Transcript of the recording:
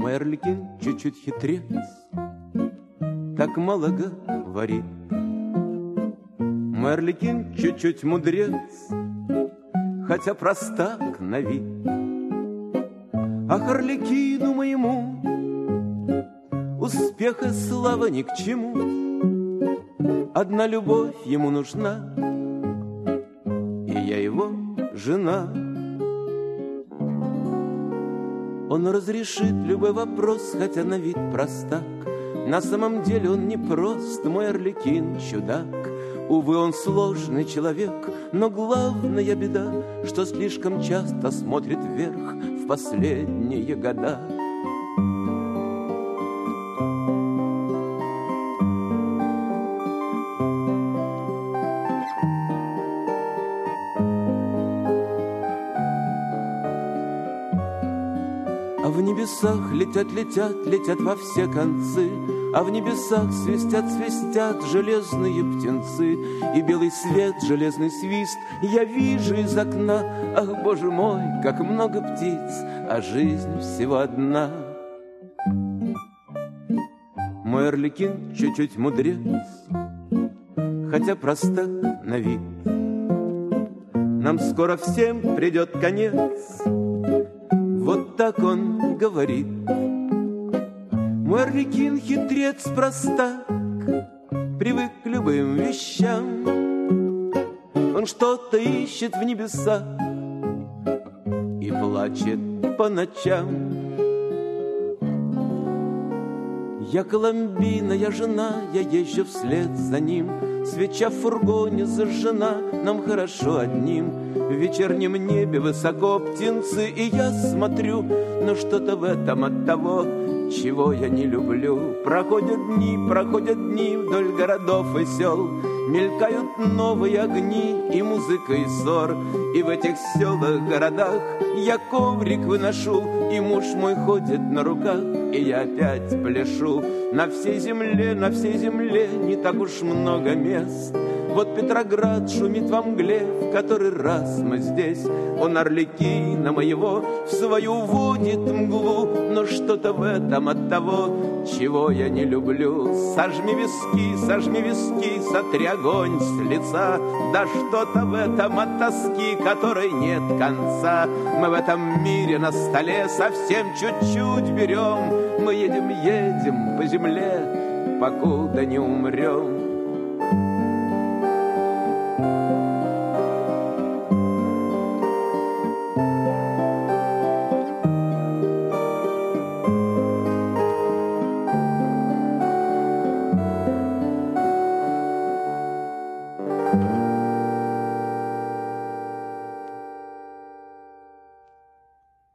Мой Арлекин чуть-чуть хитрец, так мало говорит. Мой Арлекин чуть-чуть мудрец, хотя простак на вид. Ах, Арлекину моему успех и слава ни к чему. Одна любовь ему нужна, и я его жена. Он разрешит любой вопрос, хотя на вид простак. На самом деле он не прост, мой Арлекин чудак. Увы, он сложный человек, но главная беда, что слишком часто смотрит вверх в последние года. А в небесах летят, летят, летят во все концы, а в небесах свистят, свистят железные птенцы, и белый свет, железный свист я вижу из окна. Ах, Боже мой, как много птиц, а жизнь всего одна. Мой Арлекин чуть-чуть мудрец, хотя простак на вид. Нам скоро всем придет конец, вот так он говорит. Мой Арлекин хитрец, простак, привык к любым вещам. Он что-то ищет в небесах и плачет по ночам. Я Коломбина, я жена, я езжу вслед за ним. Свеча в фургоне зажжена, нам хорошо одним. В вечернем небе высоко птенцы, и я смотрю, но что-то в этом от того, чего я не люблю. Проходят дни вдоль городов и сел, мелькают новые огни и музыка, и ссор. И в этих селах, городах я коврик выношу, и муж мой ходит на руках, и я опять пляшу. На всей земле не так уж много мест. Вот Петроград шумит во мгле, в который раз мы здесь. Он Арлекина моего в свою водит мглу, но что-то в этом от того, чего я не люблю. Сожми виски, сотри огонь с лица. Да что-то в этом от тоски, которой нет конца. Мы в этом мире на столе совсем чуть-чуть берем. Мы едем по земле, покуда не умрем.